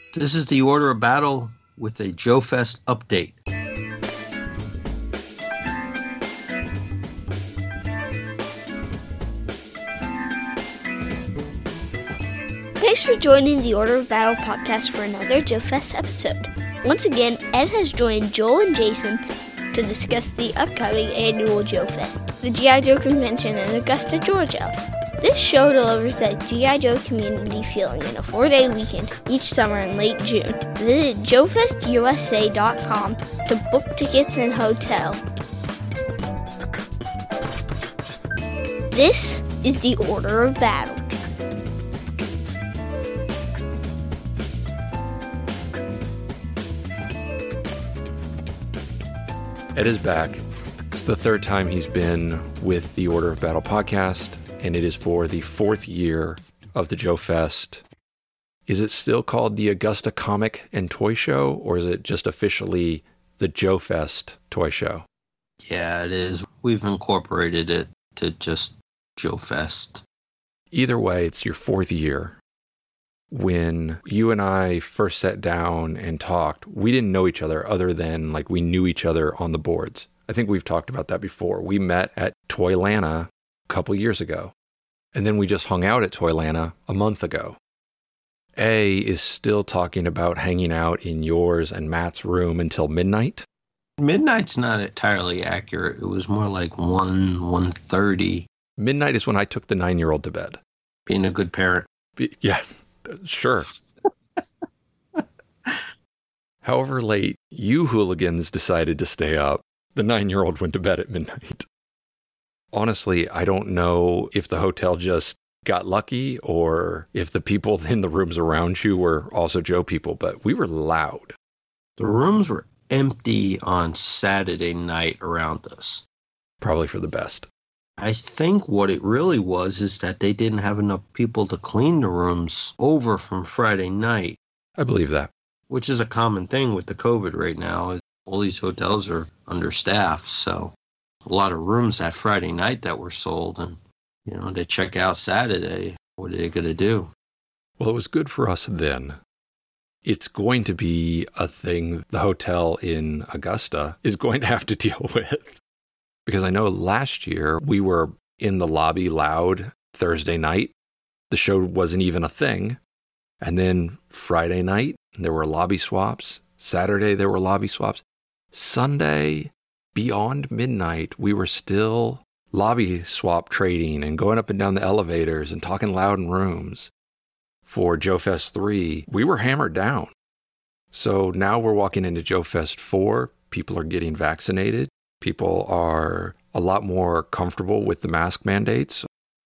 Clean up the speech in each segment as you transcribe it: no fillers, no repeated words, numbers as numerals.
This is the Order of Battle with a Joe Fest update. Thanks for joining the Order of Battle podcast for another Joe Fest episode. Once again, Ed has joined Joel and Jason to discuss the upcoming annual Joe Fest, the G.I. Joe Convention in Augusta, Georgia. This show delivers that G.I. Joe community feeling in a 4-day weekend each summer in late June. Visit joefestusa.com to book tickets and hotel. This is the Order of Battle. Ed is back. It's the third time he's been with the Order of Battle podcast, and it is for the 4th year of the Joe Fest. Is it still called the Augusta Comic and Toy Show, or is it just officially the Joe Fest Toy Show? Yeah, it is. We've incorporated it to just Joe Fest. Either way, it's your 4th year. When you and I first sat down and talked, we didn't know each other other than like we knew each other on the boards. I think we've talked about that before. We met at Toylanta a couple years ago, and then we just hung out at Toylanta a month ago. A is still talking about hanging out in yours and Matt's room until midnight. Midnight's not entirely accurate. It was more like 1:30. Midnight is when I took the 9-year-old to bed. Being a good parent. Yeah. Sure. However late you hooligans decided to stay up, the 9-year-old went to bed at midnight. Honestly, I don't know if the hotel just got lucky or if the people in the rooms around you were also Joe people, but we were loud. The rooms were empty on Saturday night around us. Probably for the best. I think what it really was is that they didn't have enough people to clean the rooms over from Friday night. I believe that. Which is a common thing with the COVID right now. All these hotels are understaffed, so a lot of rooms that Friday night that were sold, and they check out Saturday. What are they going to do? Well, it was good for us then. It's going to be a thing the hotel in Augusta is going to have to deal with. Because I know last year we were in the lobby loud Thursday night. The show wasn't even a thing. And then Friday night, there were lobby swaps. Saturday, there were lobby swaps. Sunday, beyond midnight, we were still lobby swap trading and going up and down the elevators and talking loud in rooms. For Joe Fest 3, we were hammered down. So now we're walking into Joe Fest 4. People are getting vaccinated. People are a lot more comfortable with the mask mandates.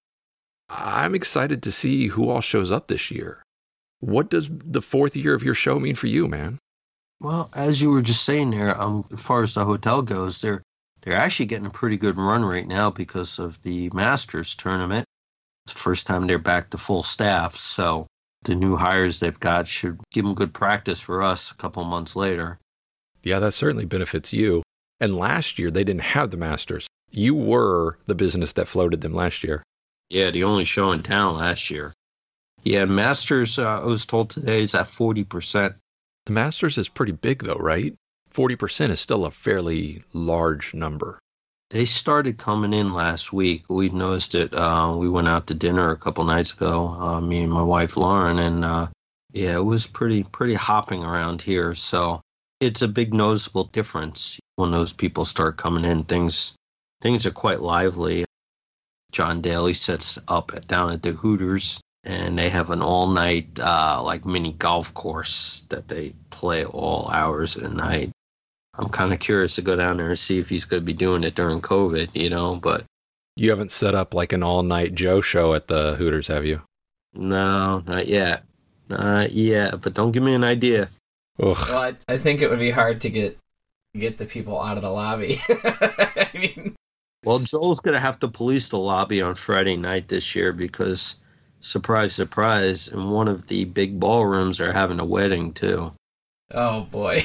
I'm excited to see who all shows up this year. What does the 4th year of your show mean for you, man? Well, as you were just saying there, as far as the hotel goes, they're actually getting a pretty good run right now because of the Masters tournament. It's the first time they're back to full staff, so the new hires they've got should give them good practice for us a couple months later. Yeah, that certainly benefits you. And last year, they didn't have the Masters. You were the business that floated them last year. Yeah, the only show in town last year. Yeah, Masters, I was told today, is at 40%. The Masters is pretty big, though, right? 40% is still a fairly large number. They started coming in last week. We noticed it. We went out to dinner a couple nights ago, me and my wife, Lauren, and it was pretty hopping around here. So it's a big noticeable difference when those people start coming in. Things are quite lively. John Daly sets up down at the Hooters, and they have an all-night mini golf course that they play all hours of the night. I'm kind of curious to go down there and see if he's going to be doing it during COVID, but... You haven't set up like an all-night Joe show at the Hooters, have you? No, not yet. Not yet, but don't give me an idea. Ugh. Well, I think it would be hard to get the people out of the lobby. I mean... Well, Joel's going to have to police the lobby on Friday night this year because, surprise, surprise, in one of the big ballrooms they're having a wedding, too. Oh, boy.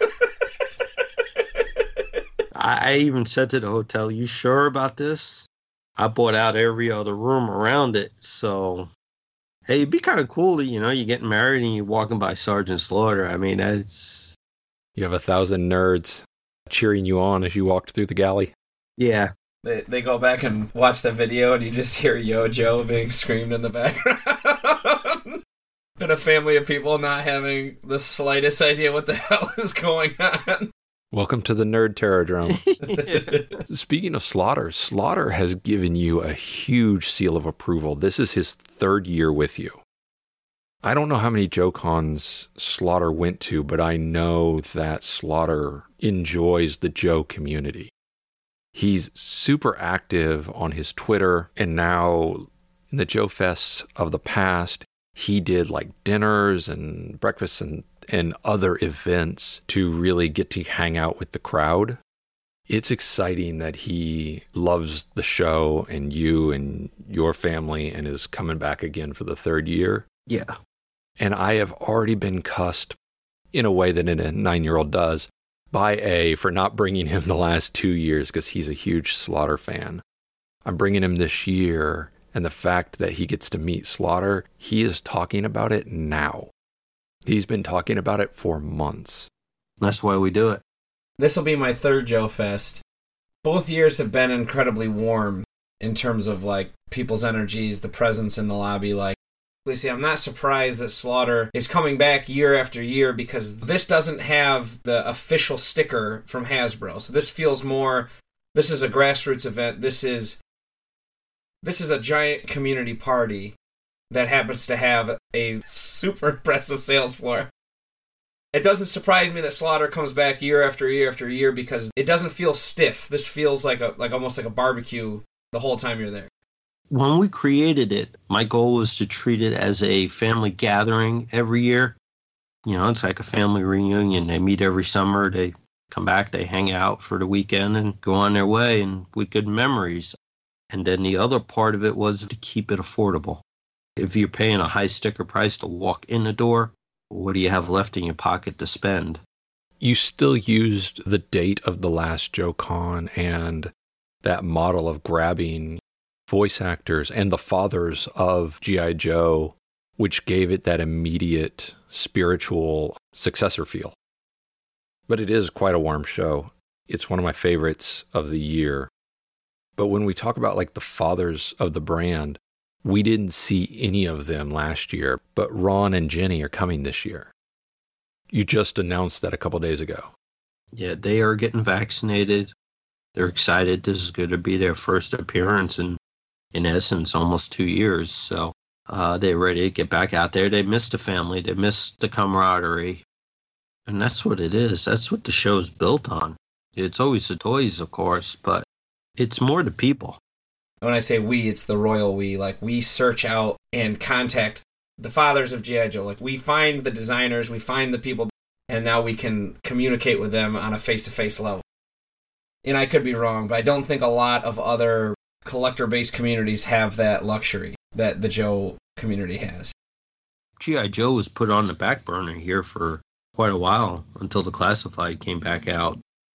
I even said to the hotel, you sure about this? I bought out every other room around it, so Hey, it'd be kind of cool to, you're getting married and you're walking by Sergeant Slaughter. I mean, that's... You have 1,000 nerds cheering you on as you walked through the galley. Yeah. They go back and watch the video and you just hear Yo Joe being screamed in the background. And a family of people not having the slightest idea what the hell is going on. Welcome to the Nerd Terrordrome. Speaking of Slaughter, Slaughter has given you a huge seal of approval. This is his 3rd year with you. I don't know how many JoeCons Slaughter went to, but I know that Slaughter enjoys the Joe community. He's super active on his Twitter, and now in the Joe Fests of the past, he did like dinners and breakfasts and other events to really get to hang out with the crowd. It's exciting that he loves the show and you and your family and is coming back again for the 3rd year. Yeah. And I have already been cussed in a way that a 9-year-old does by A for not bringing him the last 2 years because he's a huge Slaughter fan. I'm bringing him this year, and the fact that he gets to meet Slaughter, he is talking about it now. He's been talking about it for months. That's why we do it. This will be my 3rd Joe Fest. Both years have been incredibly warm in terms of like people's energies, the presence in the lobby. Like, see, I'm not surprised that Slaughter is coming back year after year because this doesn't have the official sticker from Hasbro. So this feels more, this is a grassroots event. This is a giant community party that happens to have a super impressive sales floor. It doesn't surprise me that Slaughter comes back year after year after year because it doesn't feel stiff. This feels like almost like a barbecue the whole time you're there. When we created it, my goal was to treat it as a family gathering every year. It's like a family reunion. They meet every summer. They come back, they hang out for the weekend and go on their way and with good memories. And then the other part of it was to keep it affordable. If you're paying a high sticker price to walk in the door, what do you have left in your pocket to spend? You still used the date of the last JoeCon and that model of grabbing voice actors and the fathers of G.I. Joe, which gave it that immediate spiritual successor feel. But it is quite a warm show. It's one of my favorites of the year. But when we talk about like the fathers of the brand, we didn't see any of them last year, but Ron and Jenny are coming this year. You just announced that a couple days ago. Yeah, they are getting vaccinated. They're excited. This is going to be their first appearance in essence, almost 2 years. So they're ready to get back out there. They missed the family. They missed the camaraderie. And that's what it is. That's what the show's built on. It's always the toys, of course, but it's more the people. When I say we, it's the royal we. Like, we search out and contact the fathers of G.I. Joe. Like, we find the designers, we find the people, and now we can communicate with them on a face-to-face level. And I could be wrong, but I don't think a lot of other collector-based communities have that luxury that the Joe community has. G.I. Joe was put on the back burner here for quite a while until the Classified came back out.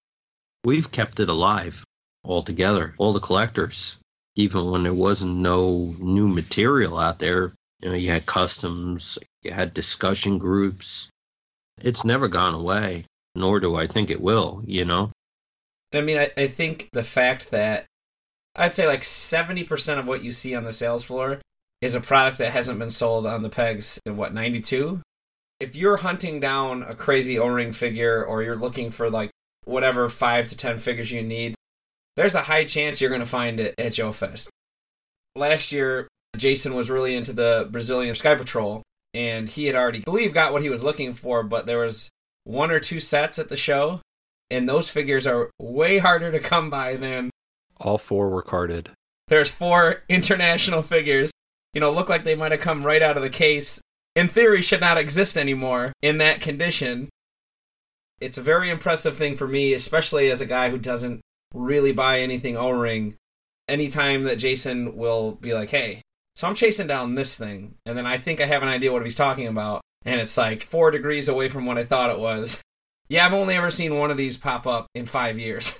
We've kept it alive altogether, all the collectors. Even when there wasn't no new material out there, you had customs, you had discussion groups. It's never gone away, nor do I think it will, I mean, I think the fact that I'd say like 70% of what you see on the sales floor is a product that hasn't been sold on the pegs in, 92? If you're hunting down a crazy O-ring figure or you're looking for like whatever 5 to 10 figures you need, there's a high chance you're going to find it at Joe Fest. Last year, Jason was really into the Brazilian Sky Patrol, and he had already, got what he was looking for, but there was 1 or 2 sets at the show, and those figures are way harder to come by than... All 4 were carded. There's 4 international figures, look like they might have come right out of the case. In theory, should not exist anymore in that condition. It's a very impressive thing for me, especially as a guy who doesn't really buy anything O-ring. Anytime that Jason will be like, hey, so I'm chasing down this thing, and then I think I have an idea what he's talking about, and it's like 4 degrees away from what I thought it was. Yeah, I've only ever seen one of these pop up in 5 years.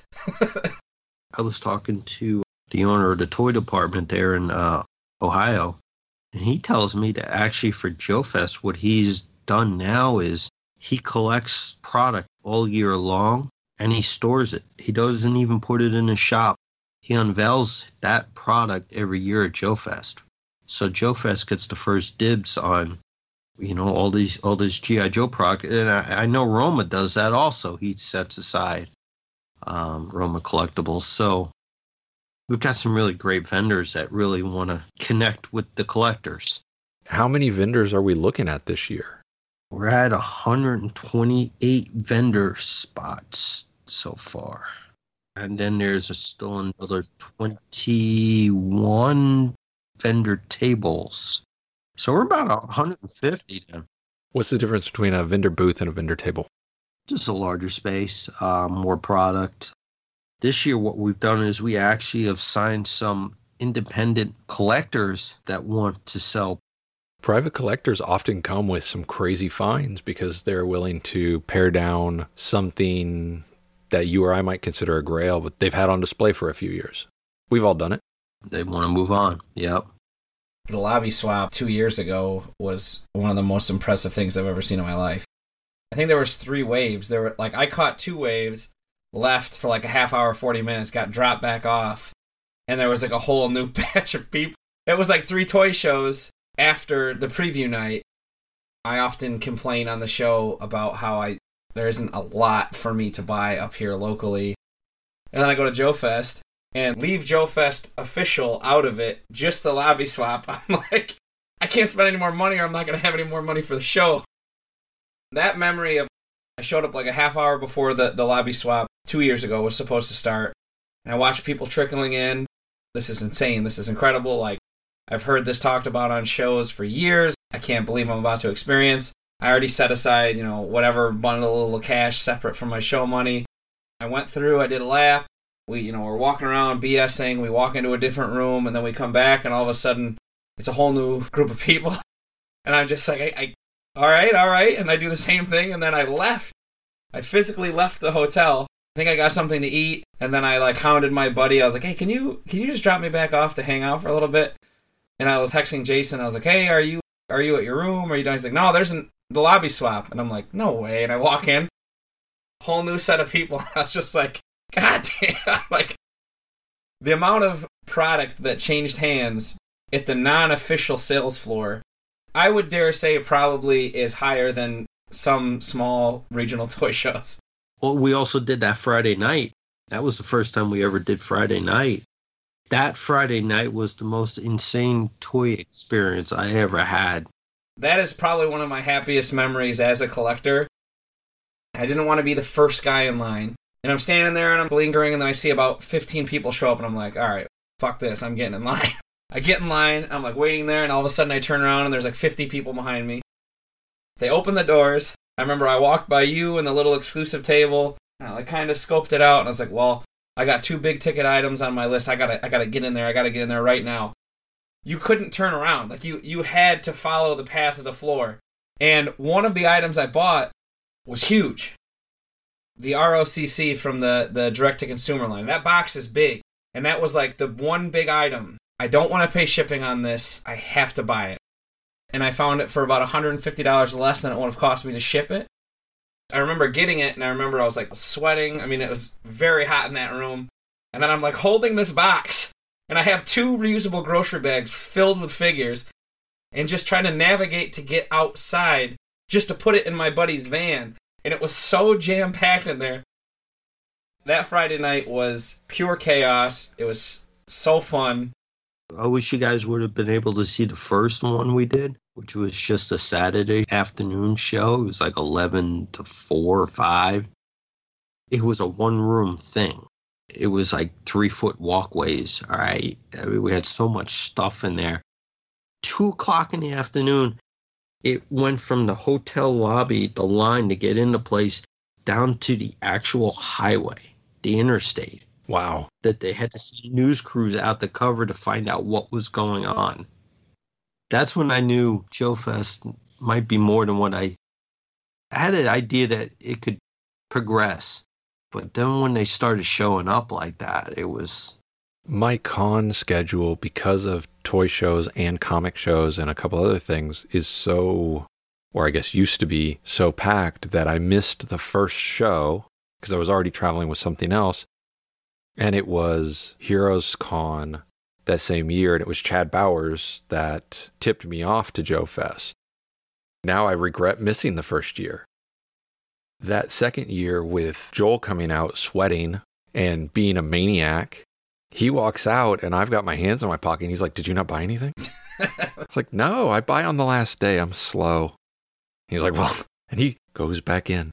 I was talking to the owner of the toy department there in Ohio, And he tells me that actually for Joe Fest, what he's done now is he collects product all year long and he stores it. He doesn't even put it in his shop. He unveils that product every year at Joe Fest. So Joe Fest gets the first dibs on, all this G.I. Joe product. And I know Roma does that also. He sets aside Roma collectibles. So we've got some really great vendors that really want to connect with the collectors. How many vendors are we looking at this year? We're at 128 vendor spots so far. And then there's still another 21 vendor tables. So we're about 150 now. What's the difference between a vendor booth and a vendor table? Just a larger space, more product. This year what we've done is we actually have signed some independent collectors that want to sell. Private collectors often come with some crazy finds because they're willing to pare down something that you or I might consider a grail, but they've had on display for a few years. We've all done it. They want to move on. Yep. The lobby swap 2 years ago was one of the most impressive things I've ever seen in my life. I think there was 3 waves. I caught 2 waves, left for a half hour, 40 minutes, got dropped back off, and there was a whole new batch of people. It was 3 toy shows after the preview night. I often complain on the show about how there isn't a lot for me to buy up here locally. And then I go to Joe Fest and leave Joe Fest official out of it, just the lobby swap. I'm like, I can't spend any more money or I'm not going to have any more money for the show. That memory of I showed up a half hour before the lobby swap 2 years ago was supposed to start. And I watched people trickling in. This is insane. This is incredible. I've heard this talked about on shows for years. I can't believe I'm about to experience. I already set aside, whatever bundle of cash separate from my show money. I went through, I did a lap. We're walking around BSing. We walk into a different room and then we come back and all of a sudden it's a whole new group of people. And I'm just all right. And I do the same thing. And then I left. I physically left the hotel. I think I got something to eat. And then I hounded my buddy. I was like, hey, can you just drop me back off to hang out for a little bit? And I was texting Jason. I was like, hey, are you at your room? Are you done? He's like, no, there's the lobby swap. And I'm like, no way. And I walk in, whole new set of people. I was just like, God damn. The amount of product that changed hands at the non-official sales floor, I would dare say probably is higher than some small regional toy shows. Well, we also did that Friday night. That was the first time we ever did Friday night. That Friday night was the most insane toy experience I ever had. That is probably one of my happiest memories as a collector. I didn't want to be the first guy in line. And I'm standing there and I'm lingering and then I see about 15 people show up and I'm like, all right, fuck this, I'm getting in line. I get in line, I'm waiting there and all of a sudden I turn around and there's 50 people behind me. They open the doors. I remember I walked by you and the little exclusive table. And I kind of scoped it out and I was like, well, I got 2 big ticket items on my list. I gotta get in there. I gotta get in there right now. You couldn't turn around. You had to follow the path of the floor. And one of the items I bought was huge. The ROCC from the direct-to-consumer line. That box is big. And that was the one big item. I don't want to pay shipping on this. I have to buy it. And I found it for about $150 less than it would have cost me to ship it. I remember getting it, and I remember I was sweating. I mean, it was very hot in that room. And then I'm holding this box. And I have 2 reusable grocery bags filled with figures. And just trying to navigate to get outside just to put it in my buddy's van. And it was so jam-packed in there. That Friday night was pure chaos. It was so fun. I wish you guys would have been able to see the first one we did, which was just a Saturday afternoon show. It was 11 to 4 or 5. It was a one-room thing. It was 3-foot walkways, all right? I mean, we had so much stuff in there. 2 o'clock in the afternoon, it went from the hotel lobby, the line to get into place, down to the actual highway, the interstate. Wow. That they had to send news crews out to cover to find out what was going on. That's when I knew Joe Fest might be more than what I had an idea that it could progress. But then when they started showing up like that, it was My con schedule, because of toy shows and comic shows and a couple other things, is so, or I guess used to be, so packed that I missed the first show because I was already traveling with something else. And it was Heroes Con that same year, and it was Chad Bowers that tipped me off to Joe Fest. Now I regret missing the first year. That second year, with Joel coming out sweating and being a maniac, he walks out and I've got my hands in my pocket and he's like, "Did you not buy anything?" It's like, "No, I buy on the last day. I'm slow." He's like, "Well," and he goes back in.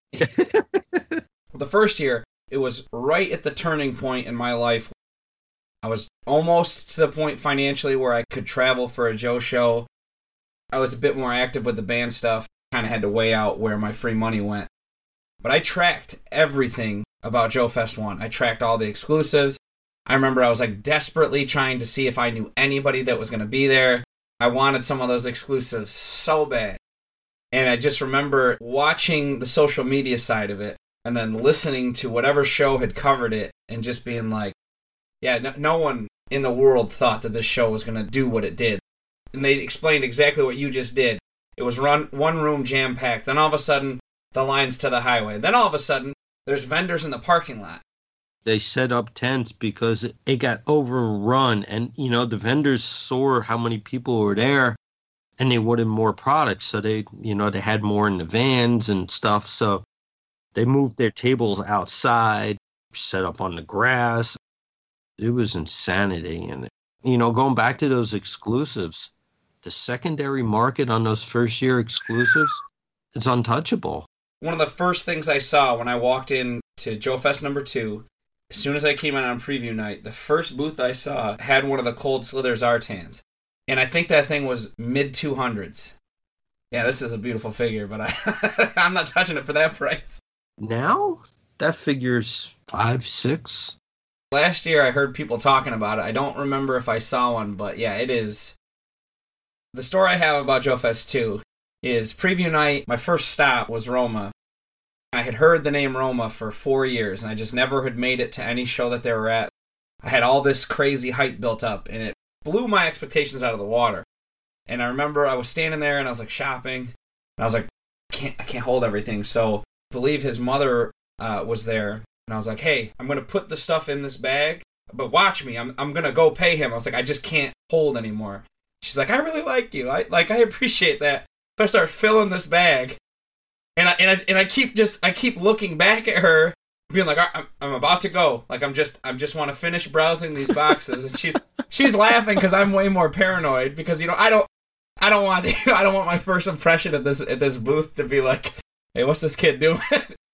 The first year, it was right at the turning point in my life. I was almost to the point financially where I could travel for a Joe show. I was a bit more active with the band stuff. Kind of had to weigh out where my free money went. But I tracked everything about Joe Fest 1. I tracked all the exclusives. I remember I was like desperately trying to see if I knew anybody that was going to be there. I wanted some of those exclusives so bad. And I just remember watching the social media side of it and then listening to whatever show had covered it and just being like, yeah, no one in the world thought that this show was going to do what it did. And they explained exactly what you just did. It was one room jam-packed. Then all of a sudden, the line's to the highway. Then all of a sudden, there's vendors in the parking lot. They set up tents because it got overrun. And, the vendors saw how many people were there and they wanted more products. So they had more in the vans and stuff. So they moved their tables outside, set up on the grass. It was insanity. And, going back to those exclusives, the secondary market on those first year exclusives, it's untouchable. One of the first things I saw when I walked in to Joe Fest number 2, as soon as I came in on preview night, the first booth I saw had one of the Cold Slithers Zartans. And I think that thing was mid-200s. Yeah, this is a beautiful figure, but I'm not touching it for that price. Now, that figure's $5, $6. Last year I heard people talking about it. I don't remember if I saw one, but yeah, it is. The story I have about Joe Fest 2 is preview night, my first stop was Roma. I had heard the name Roma for 4 years, and I just never had made it to any show that they were at. I had all this crazy hype built up, and it blew my expectations out of the water. And I remember I was standing there, and I was like shopping, and I was like, I can't hold everything. So I believe his mother was there, and I was like, "Hey, I'm going to put the stuff in this bag, but watch me. I'm going to go pay him." I was like, "I just can't hold anymore." She's like, "I really like you. I appreciate that." So I start filling this bag. And I keep looking back at her, being like, I'm about to go. Like I'm just want to finish browsing these boxes, and she's laughing because I'm way more paranoid because I don't want I don't want my first impression at this booth to be like, "Hey, what's this kid doing?"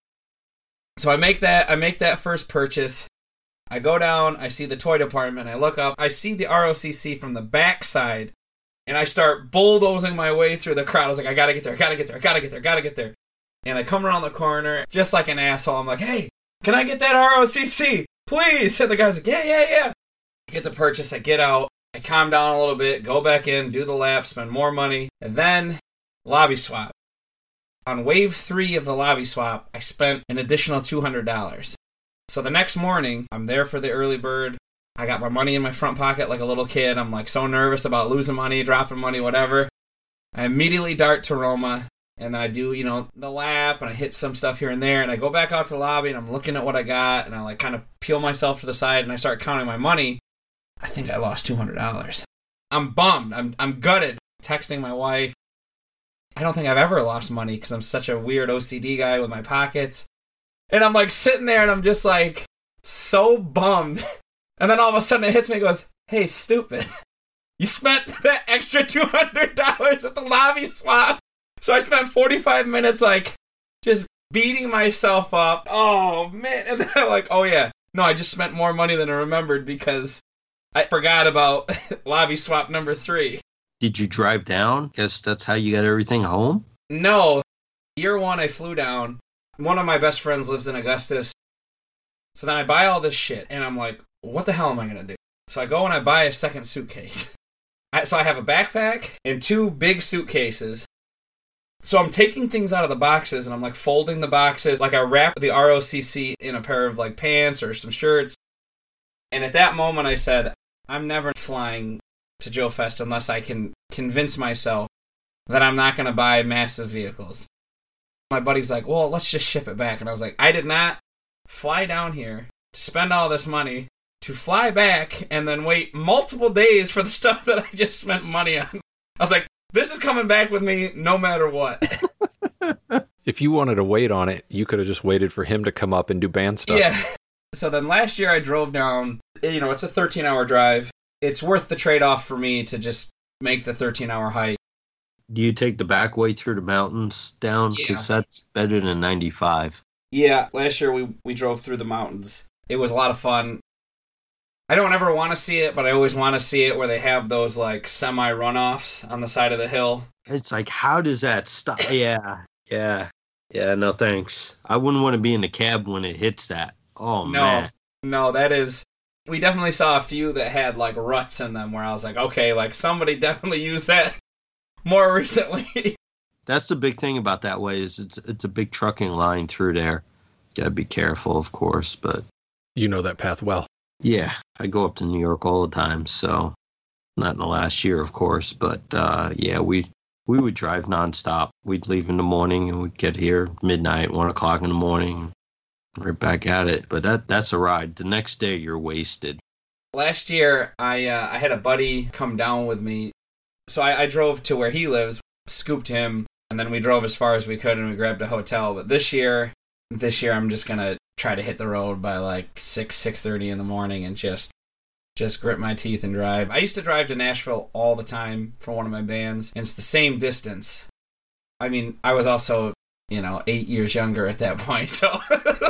So I make that first purchase. I go down, I see the toy department, I look up, I see the ROCC from the back side, and I start bulldozing my way through the crowd. I was like, I gotta get there. And I come around the corner, just like an asshole. I'm like, "Hey, can I get that ROCC? Please." And the guy's like, yeah. I get the purchase, I get out, I calm down a little bit, go back in, do the lap, spend more money, and then lobby swap. On wave 3 of the lobby swap, I spent an additional $200. So the next morning, I'm there for the early bird. I got my money in my front pocket like a little kid. I'm like so nervous about losing money, dropping money, whatever. I immediately dart to Roma. And then I do, the lap, and I hit some stuff here and there, and I go back out to the lobby, and I'm looking at what I got, and I like kind of peel myself to the side, and I start counting my money. I think I lost $200. I'm bummed. I'm gutted. Texting my wife. I don't think I've ever lost money because I'm such a weird OCD guy with my pockets. And I'm like sitting there, and I'm just like so bummed. And then all of a sudden it hits me and goes, "Hey, stupid. You spent that extra $200 at the lobby swap." So I spent 45 minutes, like, just beating myself up. Oh, man. And then I'm like, oh, yeah. No, I just spent more money than I remembered because I forgot about lobby swap number 3. Did you drive down? Guess that's how you got everything home? No. Year 1, I flew down. One of my best friends lives in Augustus. So then I buy all this shit, and I'm like, what the hell am I going to do? So I go and I buy a second suitcase. So I have a backpack and 2 big suitcases. So I'm taking things out of the boxes, and I'm like folding the boxes. Like I wrap the ROCC in a pair of like pants or some shirts. And at that moment I said, I'm never flying to Joe Fest unless I can convince myself that I'm not going to buy massive vehicles. My buddy's like, well, let's just ship it back. And I was like, I did not fly down here to spend all this money to fly back and then wait multiple days for the stuff that I just spent money on. I was like, this is coming back with me no matter what. If you wanted to wait on it, you could have just waited for him to come up and do band stuff. Yeah. So then last year I drove down, it's a 13-hour drive. It's worth the trade-off for me to just make the 13-hour hike. Do you take the back way through the mountains down? Because that's better than 95. Yeah, last year we drove through the mountains. It was a lot of fun. I don't ever want to see it, but I always want to see it where they have those like semi-runoffs on the side of the hill. It's like, how does that stop? Yeah, no thanks. I wouldn't want to be in the cab when it hits that. Oh, man. No, that is... We definitely saw a few that had like ruts in them where I was like, okay, like somebody definitely used that more recently. That's the big thing about that way is it's a big trucking line through there. Gotta be careful, of course, but... You know that path well. Yeah, I go up to New York all the time, so not in the last year, of course, but we would drive nonstop. We'd leave in the morning and we'd get here midnight, 1 o'clock in the morning, right back at it. But that's a ride. The next day, you're wasted. Last year, I had a buddy come down with me, so I drove to where he lives, scooped him, and then we drove as far as we could and we grabbed a hotel. But this year I'm just gonna try to hit the road by like 6:30 in the morning and just grit my teeth and drive. I used to drive to Nashville all the time for one of my bands, and it's the same distance. I mean, I was also, 8 years younger at that point, so...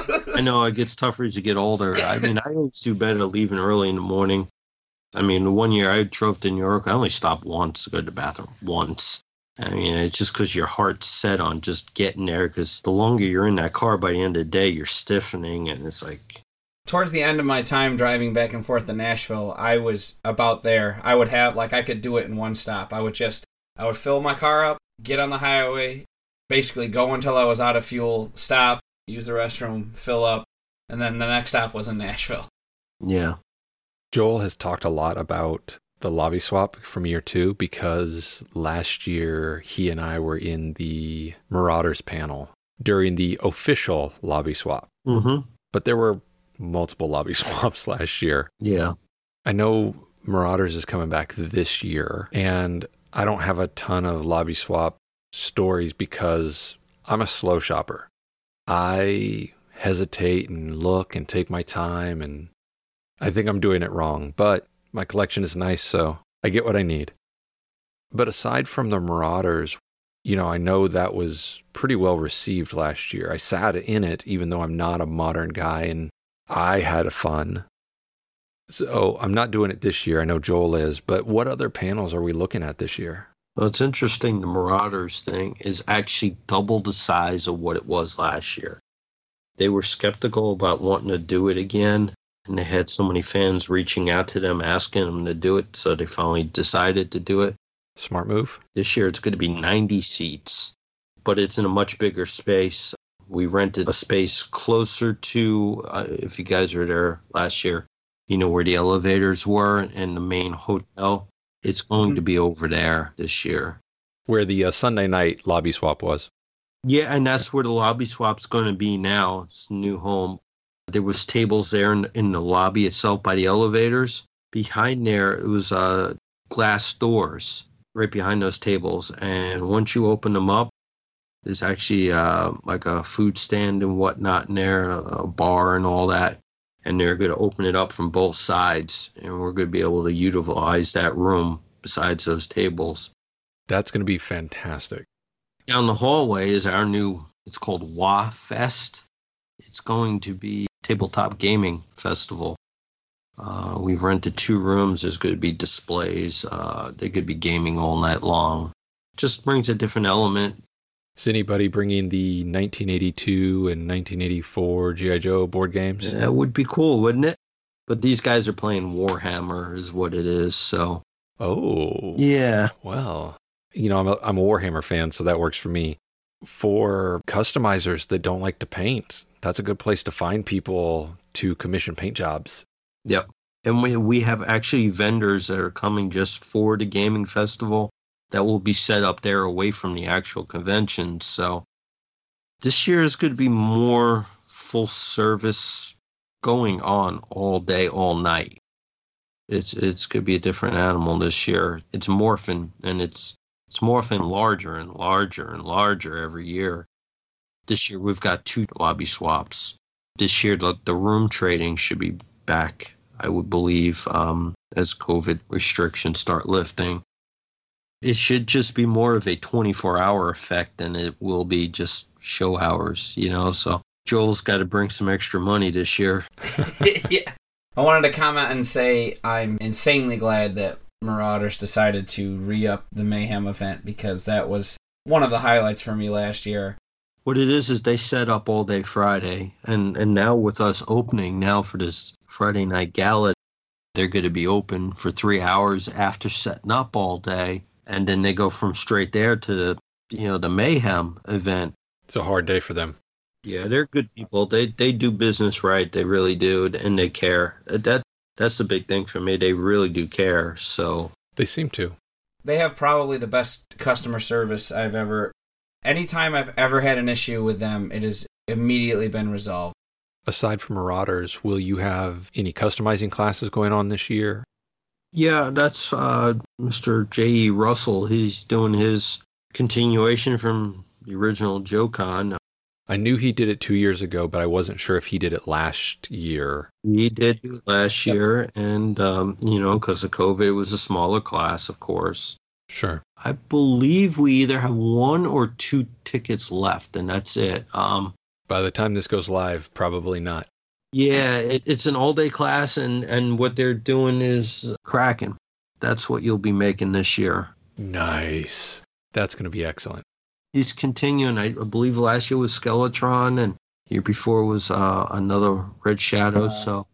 I know, it gets tougher as you get older. I mean, I always do better leaving early in the morning. I mean, one year I drove to New York, I only stopped once to go to the bathroom. Once. I mean, it's just because your heart's set on just getting there, because the longer you're in that car, by the end of the day, you're stiffening, and it's like... Towards the end of my time driving back and forth to Nashville, I was about there. I would have, I could do it in one stop. I would fill my car up, get on the highway, basically go until I was out of fuel, stop, use the restroom, fill up, and then the next stop was in Nashville. Yeah. Joel has talked a lot about the lobby swap from year 2 because last year he and I were in the Marauders panel during the official lobby swap. Mm-hmm. But there were multiple lobby swaps last year. Yeah. I know Marauders is coming back this year, and I don't have a ton of lobby swap stories because I'm a slow shopper. I hesitate and look and take my time, and I think I'm doing it wrong, but my collection is nice, so I get what I need. But aside from the Marauders, I know that was pretty well received last year. I sat in it, even though I'm not a modern guy, and I had fun. So I'm not doing it this year. I know Joel is, but what other panels are we looking at this year? Well, it's interesting. The Marauders thing is actually double the size of what it was last year. They were skeptical about wanting to do it again, and they had so many fans reaching out to them, asking them to do it, so they finally decided to do it. Smart move. This year it's going to be 90 seats, but it's in a much bigger space. We rented a space closer to, if you guys were there last year, where the elevators were and the main hotel. It's going to be over there this year. Where the Sunday night lobby swap was. Yeah, and that's where the lobby swap's going to be now. It's a new home. There was tables there in the lobby itself by the elevators. Behind there, it was glass doors right behind those tables. And once you open them up, there's actually like a food stand and whatnot in there, a bar and all that. And they're going to open it up from both sides. And we're going to be able to utilize that room besides those tables. That's going to be fantastic. Down the hallway is our new, it's called WA Fest. It's going to be tabletop gaming festival. We've rented 2 rooms. There's going to be displays. They could be gaming all night long. Just brings a different element. Is anybody bringing the 1982 and 1984 G.I. Joe board games? That would be cool, wouldn't it? But these guys are playing Warhammer is what it is, so. Oh. Yeah. Well, I'm a Warhammer fan, so that works for me. For customizers that don't like to paint, that's a good place to find people to commission paint jobs. Yep. And we have actually vendors that are coming just for the gaming festival that will be set up there away from the actual convention. So this year is going to be more full service going on all day, all night. It's going to be a different animal this year. It's morphing, and it's morphing larger and larger and larger every year. This year we've got 2 lobby swaps. This year the room trading should be back, I would believe, as COVID restrictions start lifting. It should just be more of a 24-hour effect than it will be just show hours, so Joel's got to bring some extra money this year. Yeah. I wanted to comment and say I'm insanely glad that Marauders decided to re-up the Mayhem event, because that was one of the highlights for me last year. What it is they set up all day Friday, and now with us opening now for this Friday night gala, they're going to be open for 3 hours after setting up all day, and then they go from straight there to the Mayhem event. It's a hard day for them. Yeah, they're good people. They do business right. They really do, and they care. That's the big thing for me. They really do care. So they seem to. They have probably the best customer service I've ever. Anytime I've ever had an issue with them, it has immediately been resolved. Aside from Marauders, will you have any customizing classes going on this year? Yeah, that's Mr. J.E. Russell. He's doing his continuation from the original JoeCon. I knew he did it 2 years ago, but I wasn't sure if he did it last year. He did it last year, and, because of COVID, it was a smaller class, of course. Sure. I believe we either have 1 or 2 tickets left, and that's it. By the time this goes live, probably not. Yeah, it's an all-day class, and what they're doing is Kraken. That's what you'll be making this year. Nice. That's going to be excellent. He's continuing. I believe last year was Skeletron, and the year before was another Red Shadow.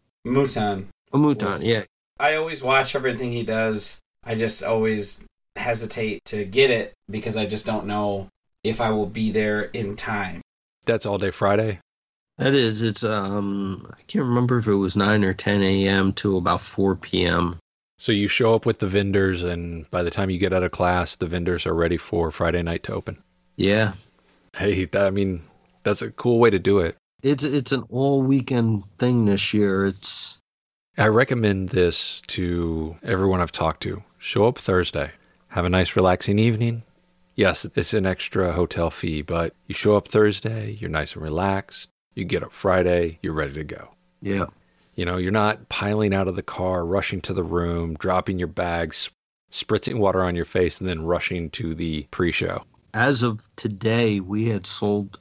Muton. Muton, yeah. I always watch everything he does. I just always hesitate to get it because I just don't know if I will be there in time. That's all day Friday? That is. It's I can't remember if it was 9 or 10 a.m. to about 4 p.m. So you show up with the vendors, and by the time you get out of class, the vendors are ready for Friday night to open. Yeah. Hey, that's a cool way to do it. It's an all weekend thing this year. I recommend this to everyone I've talked to. Show up Thursday. Have a nice relaxing evening. Yes, it's an extra hotel fee, but you show up Thursday, you're nice and relaxed. You get up Friday, you're ready to go. Yeah. You're not piling out of the car, rushing to the room, dropping your bags, spritzing water on your face, and then rushing to the pre-show. As of today, we had sold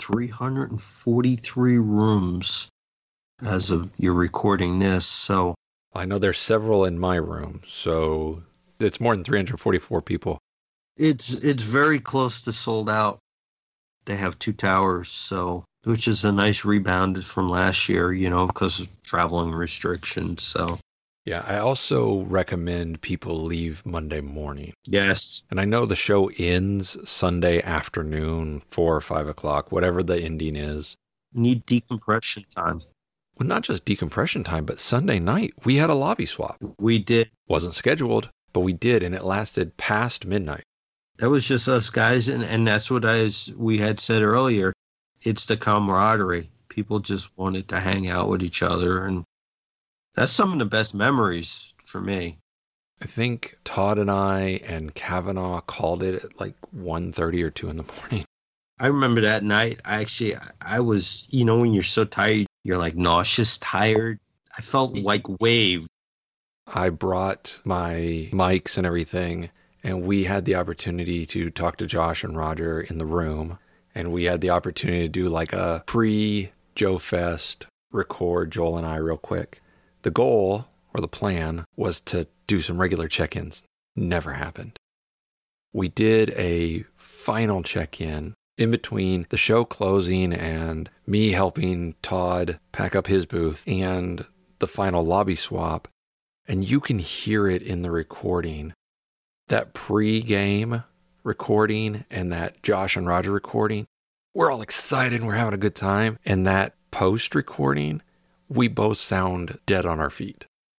343 rooms as of you're recording this. So I know there's several in my room, so it's more than 344 people. It's very close to sold out. They have 2 towers, which is a nice rebound from last year, because of traveling restrictions. So yeah, I also recommend people leave Monday morning. Yes. And I know the show ends Sunday afternoon, 4 or 5 o'clock, whatever the ending is. Need decompression time. Well, not just decompression time, but Sunday night, we had a lobby swap. We did. Wasn't scheduled, but we did, and it lasted past midnight. That was just us guys, and that's what we had said earlier. It's the camaraderie. People just wanted to hang out with each other, and that's some of the best memories for me. I think Todd and I and Kavanaugh called it at like 1:30 or 2 in the morning. I remember that night. I was, when you're so tired, you're like nauseous, tired. I felt like waved. I brought my mics and everything, and we had the opportunity to talk to Josh and Roger in the room, and we had the opportunity to do like a pre-Joe Fest record, Joel and I, real quick. The goal, or the plan, was to do some regular check-ins. Never happened. We did a final check-in in between the show closing and me helping Todd pack up his booth and the final lobby swap. And you can hear it in the recording. That pre-game recording and that Josh and Roger recording, we're all excited and we're having a good time. And that post recording, we both sound dead on our feet.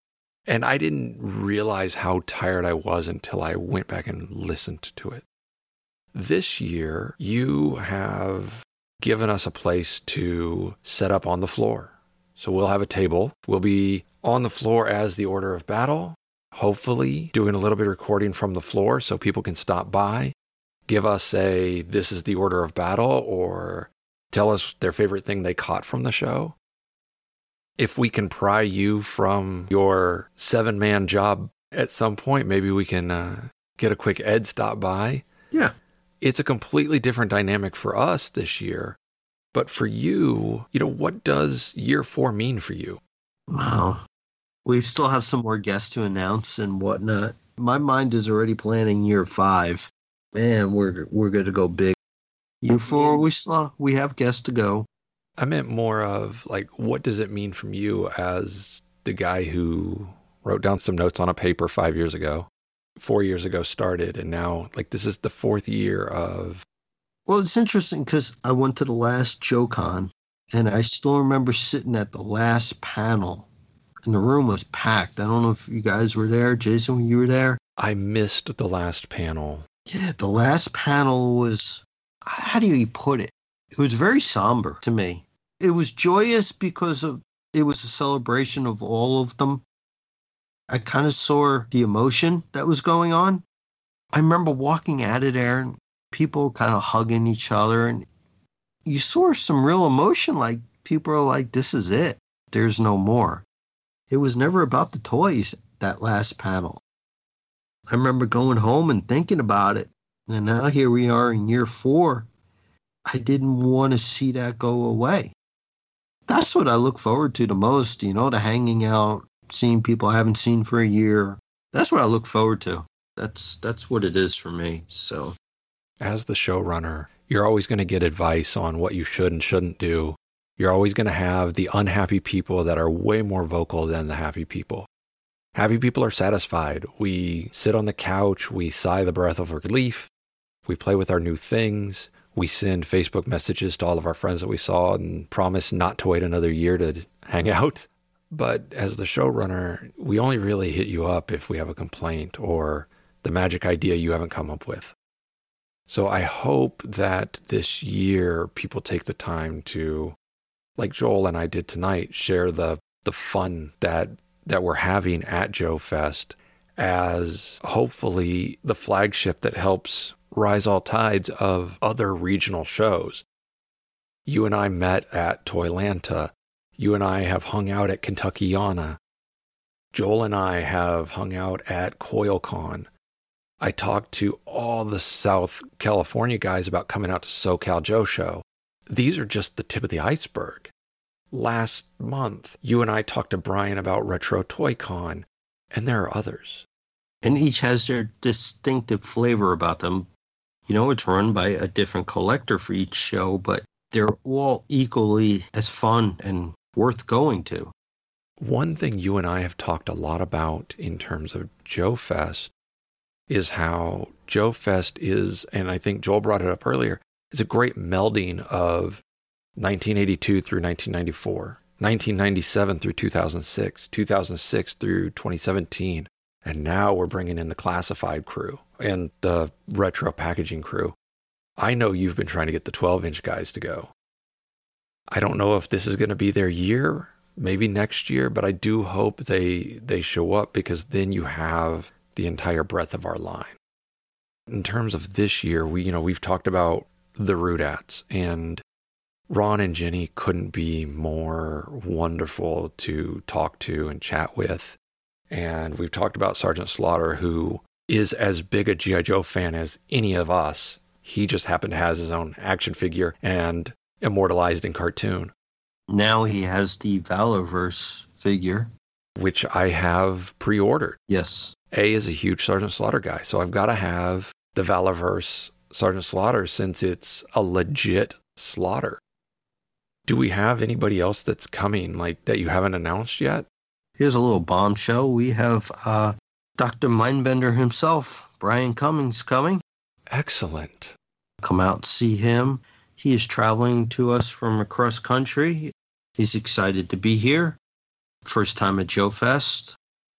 And I didn't realize how tired I was until I went back and listened to it. This year, you have given us a place to set up on the floor. So we'll have a table. We'll be on the floor as the order of battle, hopefully doing a little bit of recording from the floor so people can stop by, give us this is the order of battle, or tell us their favorite thing they caught from the show. If we can pry you from your 7-man job at some point, maybe we can get a quick Ed stop by. Yeah. It's a completely different dynamic for us this year. But for you, what does year 4 mean for you? Wow. We still have some more guests to announce and whatnot. My mind is already planning year 5. Man, we're going to go big. Year 4, we have guests to go. I meant more of what does it mean from you as the guy who wrote down some notes on a paper 5 years ago, 4 years ago started, and now this is the 4th year of... Well, it's interesting because I went to the last JoeCon, and I still remember sitting at the last panel, and the room was packed. I don't know if you guys were there. Jason, when you were there? I missed the last panel. Yeah, the last panel was, how do you put it? It was very somber to me. It was joyous because it was a celebration of all of them. I kind of saw the emotion that was going on. I remember walking out of there and people kind of hugging each other, and you saw some real emotion. Like people are like, this is it. There's no more. It was never about the toys, that last panel. I remember going home and thinking about it. And now here we are in year 4. I didn't want to see that go away. That's what I look forward to the most, the hanging out, seeing people I haven't seen for a year. That's what I look forward to. That's what it is for me. So, as the showrunner, you're always going to get advice on what you should and shouldn't do. You're always going to have the unhappy people that are way more vocal than the happy people. Happy people are satisfied. We sit on the couch, we sigh the breath of relief, we play with our new things, we send Facebook messages to all of our friends that we saw and promise not to wait another year to hang out. But as the showrunner, we only really hit you up if we have a complaint or the magic idea you haven't come up with. So I hope that this year people take the time to, like Joel and I did tonight, share the fun that we're having at Joe Fest as hopefully the flagship that helps rise all tides of other regional shows. You and I met at Toylanta. You and I have hung out at Kentuckiana. Joel and I have hung out at CoilCon. I talked to all the South California guys about coming out to SoCal Joe Show. These are just the tip of the iceberg. Last month, you and I talked to Brian about Retro Toy Con, and there are others. And each has their distinctive flavor about them. It's run by a different collector for each show, but they're all equally as fun and worth going to. One thing you and I have talked a lot about in terms of Joe Fest is how Joe Fest is, and I think Joel brought it up earlier, is a great melding of 1982 through 1994, 1997 through 2006, 2006 through 2017, and now we're bringing in the classified crew and the retro packaging crew. I know you've been trying to get the 12-inch guys to go. I don't know if this is going to be their year, maybe next year, but I do hope they show up because then you have the entire breadth of our line. In terms of this year, we've talked about the Rudats, and Ron and Jenny couldn't be more wonderful to talk to and chat with. And we've talked about Sergeant Slaughter, who is as big a G.I. Joe fan as any of us. He just happened to have his own action figure and immortalized in cartoon. Now he has the Valorverse figure, which I have pre-ordered. Yes. A is a huge Sergeant Slaughter guy, so I've got to have the Valorverse Sergeant Slaughter since it's a legit Slaughter. Do we have anybody else that's coming, that you haven't announced yet? Here's a little bombshell. We have Dr. Mindbender himself, Brian Cummings, coming. Excellent. Come out and see him. He is traveling to us from across country. He's excited to be here. First time at Joe Fest.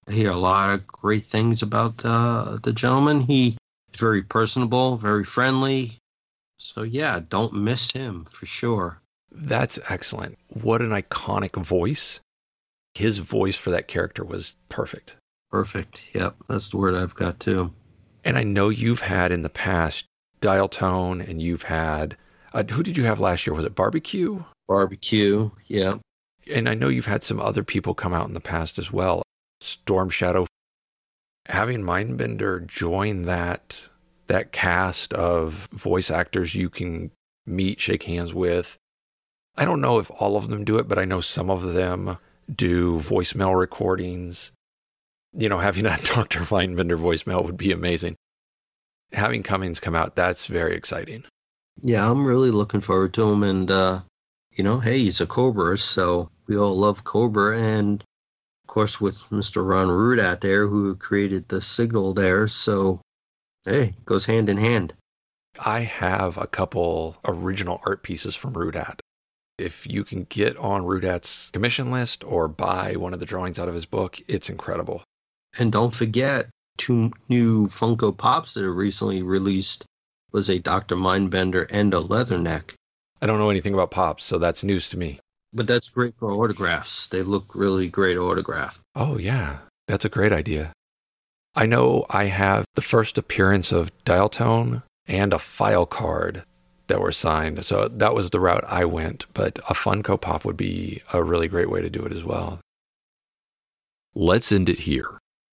I hear a lot of great things about the gentleman. He's very personable, very friendly. So yeah, don't miss him for sure. That's excellent. What an iconic voice. His voice for that character was perfect. Perfect. Yep, that's the word I've got too. And I know you've had in the past Dial Tone, and you've had, who did you have last year? Was it Barbecue? Barbecue, yeah. And I know you've had some other people come out in the past as well. Storm Shadow. Having Mindbender join that cast of voice actors you can meet, shake hands with. I don't know if all of them do it, but I know some of them do voicemail recordings. Having that Dr. Mindbender voicemail would be amazing. Having Cummings come out, that's very exciting. Yeah, I'm really looking forward to him. And, hey, he's a Cobra, so we all love Cobra. And, of course, with Mr. Ron Rudat there, who created the signal there. So, hey, it goes hand in hand. I have a couple original art pieces from Rudat. If you can get on Rudat's commission list or buy one of the drawings out of his book, it's incredible. And don't forget, 2 new Funko Pops that are recently released was a Dr. Mindbender and a Leatherneck. I don't know anything about Pops, so that's news to me. But that's great for autographs. They look really great autographed. Oh, yeah. That's a great idea. I know I have the first appearance of Dial Tone and a file card that were signed. So that was the route I went. But a Funko Pop would be a really great way to do it as well. Let's end it here.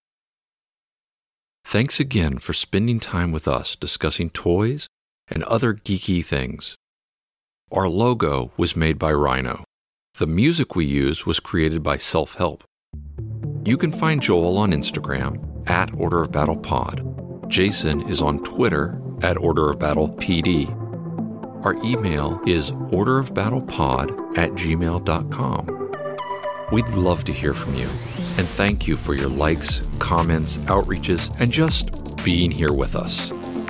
Thanks again for spending time with us discussing toys and other geeky things. Our logo was made by Rhino. The music we used was created by Self-Help. You can find Joel on Instagram at Order of Battle Pod. Jason is on Twitter at Order of Battle PD. Our email is orderofbattlepod@gmail.com. We'd love to hear from you, and thank you for your likes, comments, outreaches, and just being here with us.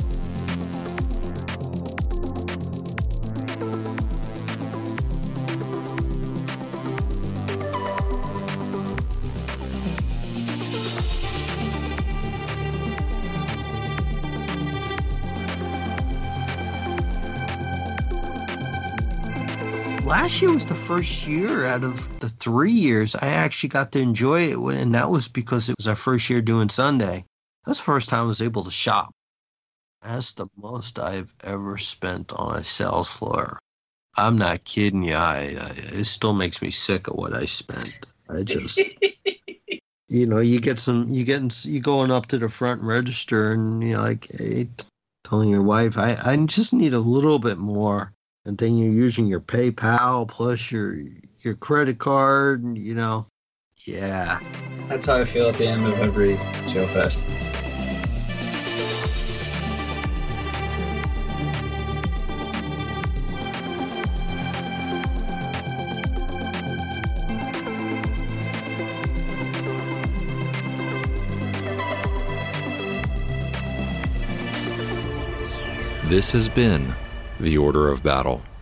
Last year was the first year out of the 3 years I actually got to enjoy it, and that was because it was our first year doing Sunday. That's the first time I was able to shop. That's the most I've ever spent on a sales floor. I'm not kidding you. It still makes me sick of what I spent. I just, you going up to the front register and you're like, hey, telling your wife, I just need a little bit more. And then you're using your PayPal plus your credit card, and yeah. That's how I feel at the end of every Joe Fest. This has been The Order of Battle.